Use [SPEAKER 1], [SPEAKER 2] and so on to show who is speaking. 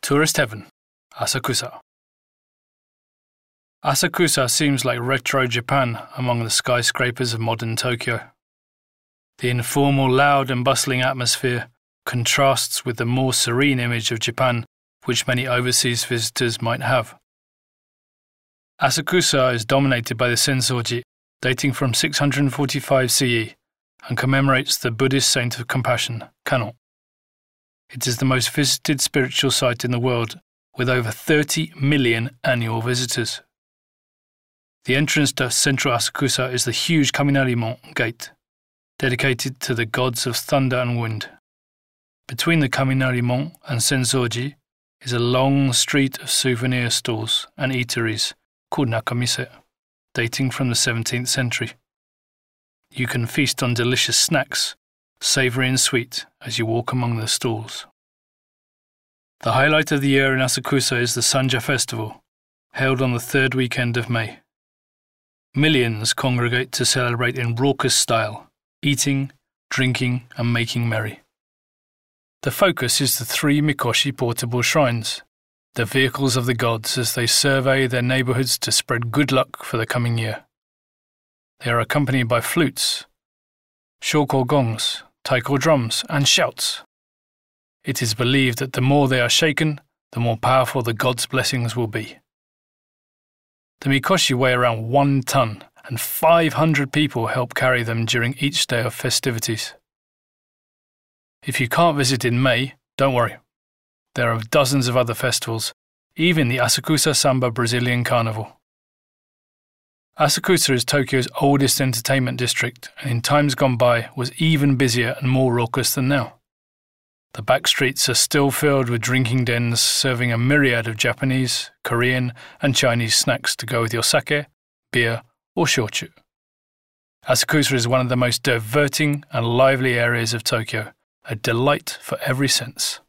[SPEAKER 1] Tourist Heaven, Asakusa. Asakusa seems like retro Japan among the skyscrapers of modern Tokyo. The informal, loud and bustling atmosphere contrasts with the more serene image of Japan which many overseas visitors might have. Asakusa is dominated by the Sensoji, dating from 645 CE, and commemorates the Buddhist saint of compassion, Kannon. It is the most visited spiritual site in the world, with over 30 million annual visitors. The entrance to central Asakusa is the huge Kaminari-mon gate, dedicated to the gods of thunder and wind. Between the Kaminari-mon and Sensoji is a long street of souvenir stalls and eateries called Nakamise, dating from the 17th century. You can feast on delicious snacks, savoury and sweet, as you walk among the stalls. The highlight of the year in Asakusa is the Sanja Festival, held on the third weekend of May. Millions congregate to celebrate in raucous style, eating, drinking and making merry. The focus is the 3 Mikoshi portable shrines, the vehicles of the gods as they survey their neighbourhoods to spread good luck for the coming year. They are accompanied by flutes, shoko gongs, taiko drums and shouts. It is believed that the more they are shaken, the more powerful the gods' blessings will be. The Mikoshi weigh around 1 ton, and 500 people help carry them during each day of festivities. If you can't visit in May, don't worry. There are dozens of other festivals, even the Asakusa Samba Brazilian Carnival. Asakusa is Tokyo's oldest entertainment district, and in times gone by was even busier and more raucous than now. The back streets are still filled with drinking dens serving a myriad of Japanese, Korean and Chinese snacks to go with your sake, beer or shochu. Asakusa is one of the most diverting and lively areas of Tokyo, a delight for every sense.